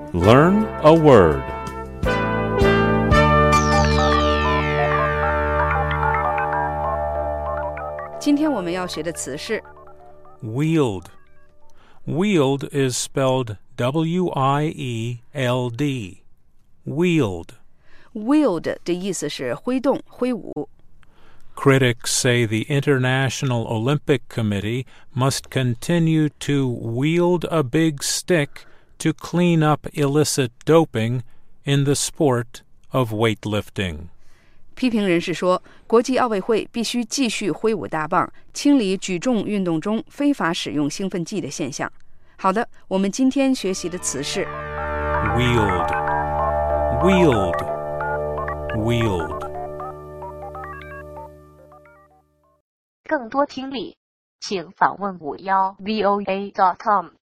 Learn a word. 今天我们要学的词是 Wield. Wield is spelled W-I-E-L-D. Wield. wield 的意思是挥动、挥舞。 Critics say the International Olympic Committee must continue to wield a big stick to clean up illicit doping in the sport of weightlifting. 批评人士说，国际奥委会必须继续挥舞大棒，清理举重运动中非法使用兴奋剂的现象。好的，我们今天学习的词是 Wield. Wield. Wield. 更多听力，请访问51voa.com。